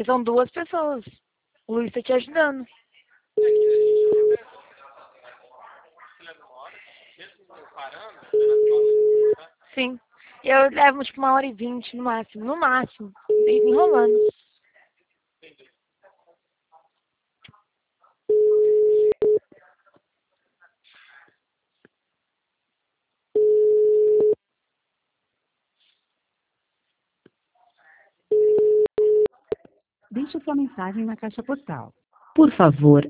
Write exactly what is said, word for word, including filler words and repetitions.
porque são duas pessoas. O Luiz tá te ajudando. Sim. Eu levo tipo uma hora e vinte no máximo. No máximo. Enrolando. Deixe sua mensagem na caixa postal. Por favor,